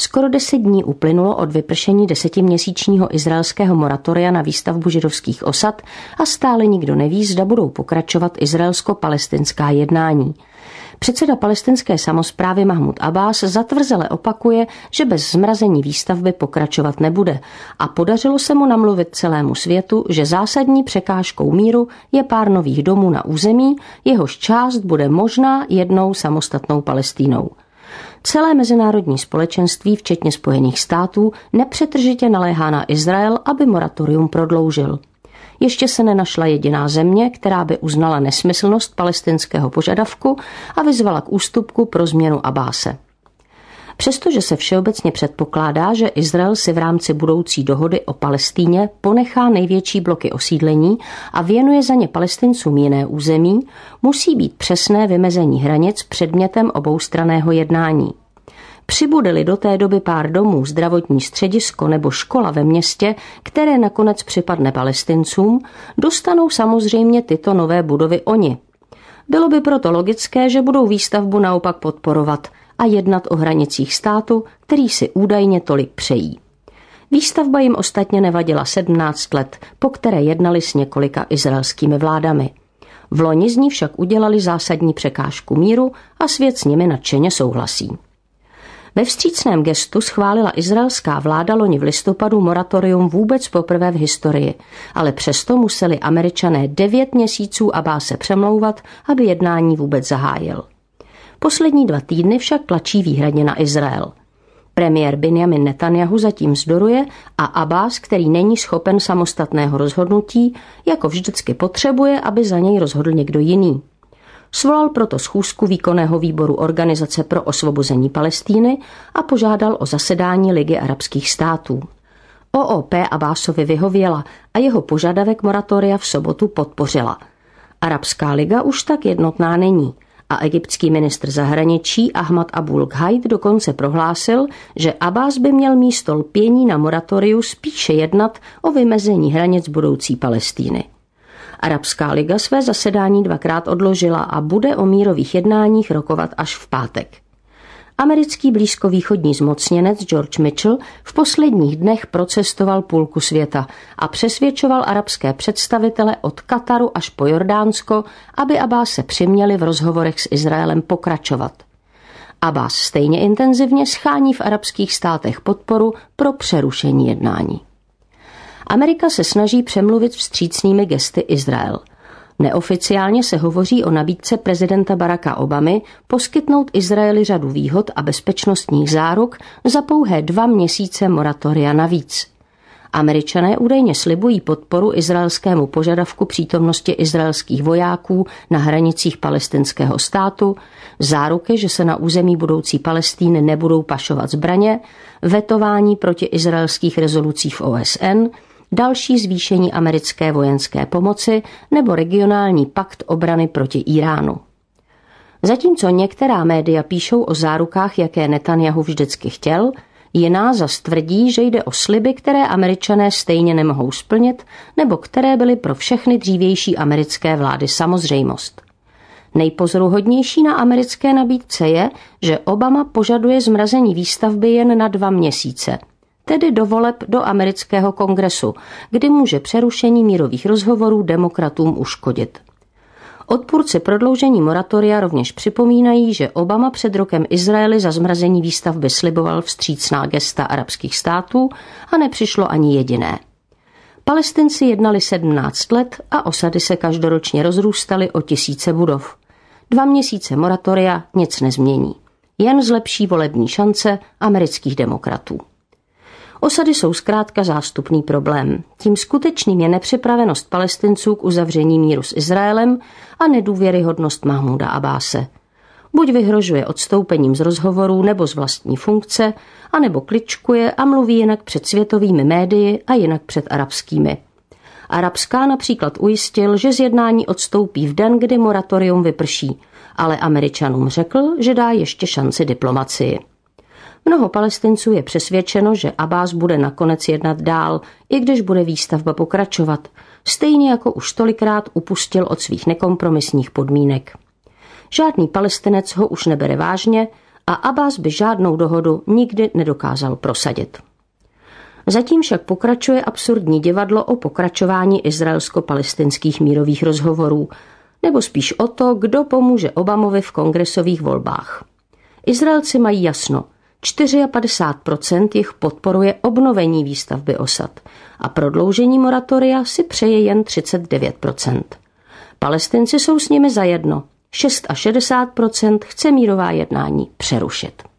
Skoro 10 dní uplynulo od vypršení 10měsíčního izraelského moratoria na výstavbu židovských osad a stále nikdo neví, zda budou pokračovat izraelsko-palestinská jednání. Předseda palestinské samosprávy Mahmud Abbás zatvrzele opakuje, že bez zmrazení výstavby pokračovat nebude a podařilo se mu namluvit celému světu, že zásadní překážkou míru je pár nových domů na území, jehož část bude možná jednou samostatnou Palestínou. Celé mezinárodní společenství, včetně Spojených států, nepřetržitě naléhá na Izrael, aby moratorium prodloužil. Ještě se nenašla jediná země, která by uznala nesmyslnost palestinského požadavku a vyzvala k ústupku pro změnu Abbáse. Přestože se všeobecně předpokládá, že Izrael si v rámci budoucí dohody o Palestíně ponechá největší bloky osídlení a věnuje za ně Palestincům jiné území, musí být přesné vymezení hranic předmětem oboustranného jednání. Přibude-li do té doby pár domů, zdravotní středisko nebo škola ve městě, které nakonec připadne Palestincům, dostanou samozřejmě tyto nové budovy oni. Bylo by proto logické, že budou výstavbu naopak podporovat a jednat o hranicích státu, který si údajně tolik přejí. Výstavba jim ostatně nevadila 17 let, po které jednali s několika izraelskými vládami. Vloni z ní však udělali zásadní překážku míru a svět s nimi nadšeně souhlasí. Ve vstřícném gestu schválila izraelská vláda loni v listopadu moratorium vůbec poprvé v historii, ale přesto museli Američané 9 měsíců Abbáse přemlouvat, aby jednání vůbec zahájil. Poslední 2 týdny však tlačí výhradně na Izrael. Premiér Benjamin Netanjahu zatím vzdoruje a Abbás, který není schopen samostatného rozhodnutí, jako vždycky potřebuje, aby za něj rozhodl někdo jiný. Svolal proto schůzku výkonného výboru Organizace pro osvobození Palestíny a požádal o zasedání Ligy arabských států. OOP Abbásovi vyhověla a jeho požadavek moratoria v sobotu podpořila. Arabská liga už tak jednotná není a egyptský ministr zahraničí Ahmad Abul Ghaid dokonce prohlásil, že Abbás by měl místo lpění na moratoriu spíše jednat o vymezení hranic budoucí Palestíny. Arabská liga své zasedání 2krát odložila a bude o mírových jednáních rokovat až v pátek. Americký blízkovýchodní zmocněnec George Mitchell v posledních dnech procestoval půlku světa a přesvědčoval arabské představitele od Kataru až po Jordánsko, aby Abbáse přiměli v rozhovorech s Izraelem pokračovat. Abbás stejně intenzivně schání v arabských státech podporu pro přerušení jednání. Amerika se snaží přemluvit vstřícnými gesty Izrael. Neoficiálně se hovoří o nabídce prezidenta Baracka Obamy poskytnout Izraeli řadu výhod a bezpečnostních záruk za pouhé 2 měsíce moratoria navíc. Američané údajně slibují podporu izraelskému požadavku přítomnosti izraelských vojáků na hranicích palestinského státu, záruky, že se na území budoucí Palestíny nebudou pašovat zbraně, vetování proti izraelských rezolucí v OSN, další zvýšení americké vojenské pomoci nebo regionální pakt obrany proti Iránu. Zatímco některá média píšou o zárukách, jaké Netanjahu vždycky chtěl, jiná zas tvrdí, že jde o sliby, které Američané stejně nemohou splnit nebo které byly pro všechny dřívější americké vlády samozřejmost. Nejpozoruhodnější na americké nabídce je, že Obama požaduje zmrazení výstavby jen na 2 měsíce, tedy do voleb do amerického kongresu, kdy může přerušení mírových rozhovorů demokratům uškodit. Odpůrci prodloužení moratoria rovněž připomínají, že Obama před rokem Izraeli za zmrazení výstavby sliboval vstřícná gesta arabských států a nepřišlo ani jediné. Palestinci jednali 17 let a osady se každoročně rozrůstaly o tisíce budov. 2 měsíce moratoria nic nezmění. Jen zlepší volební šance amerických demokratů. Osady jsou zkrátka zástupný problém. Tím skutečným je nepřipravenost Palestinců k uzavření míru s Izraelem a nedůvěryhodnost Mahmuda Abbáse. Buď vyhrožuje odstoupením z rozhovorů nebo z vlastní funkce, anebo kličkuje a mluví jinak před světovými médii a jinak před arabskými. Arabská například ujistil, že z jednání odstoupí v den, kdy moratorium vyprší, ale Američanům řekl, že dá ještě šanci diplomacii. Mnoho Palestinců je přesvědčeno, že Abbás bude nakonec jednat dál, i když bude výstavba pokračovat, stejně jako už tolikrát upustil od svých nekompromisních podmínek. Žádný Palestinec ho už nebere vážně a Abbás by žádnou dohodu nikdy nedokázal prosadit. Zatím však pokračuje absurdní divadlo o pokračování izraelsko-palestinských mírových rozhovorů, nebo spíš o to, kdo pomůže Obamovi v kongresových volbách. Izraelci mají jasno, 54% jich podporuje obnovení výstavby osad a prodloužení moratoria si přeje jen 39%. Palestinci jsou s nimi zajedno, 66% chce mírová jednání přerušit.